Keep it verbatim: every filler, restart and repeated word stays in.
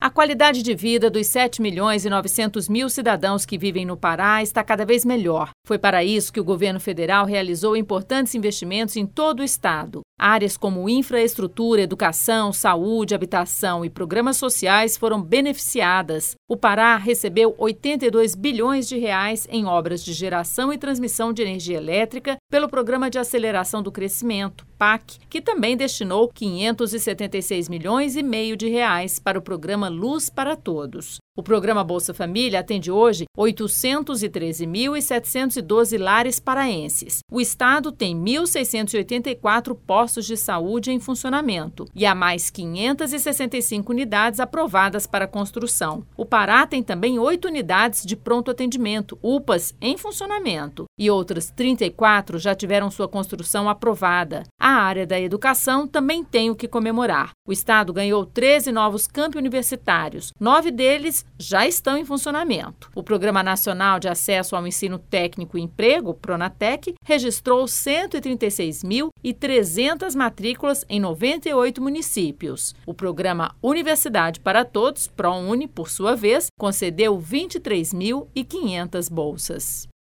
A qualidade de vida dos sete milhões e novecentos mil cidadãos que vivem no Pará está cada vez melhor. Foi para isso que o governo federal realizou importantes investimentos em todo o estado. Áreas como infraestrutura, educação, saúde, habitação e programas sociais foram beneficiadas. O Pará recebeu oitenta e dois bilhões de reais em obras de geração e transmissão de energia elétrica pelo Programa de Aceleração do Crescimento, P A C, que também destinou quinhentos e setenta e seis milhões e meio de reais para o programa Luz para Todos. O programa Bolsa Família atende hoje oitocentos e treze mil e setecentos e doze lares paraenses. O estado tem mil seiscentos e oitenta e quatro postos de saúde em funcionamento e há mais quinhentas e sessenta e cinco unidades aprovadas para construção. O Pará tem também oito unidades de pronto atendimento, U P As, em funcionamento, e outras trinta e quatro já tiveram sua construção aprovada. A área da educação também tem o que comemorar. O estado ganhou treze novos campi universitários, nove deles já estão em funcionamento. O Programa Nacional de Acesso ao Ensino Técnico e Emprego, PRONATEC, registrou cento e trinta e seis mil e trezentas matrículas em noventa e oito municípios. O Programa Universidade para Todos, ProUni, por sua vez, concedeu vinte e três mil e quinhentas bolsas.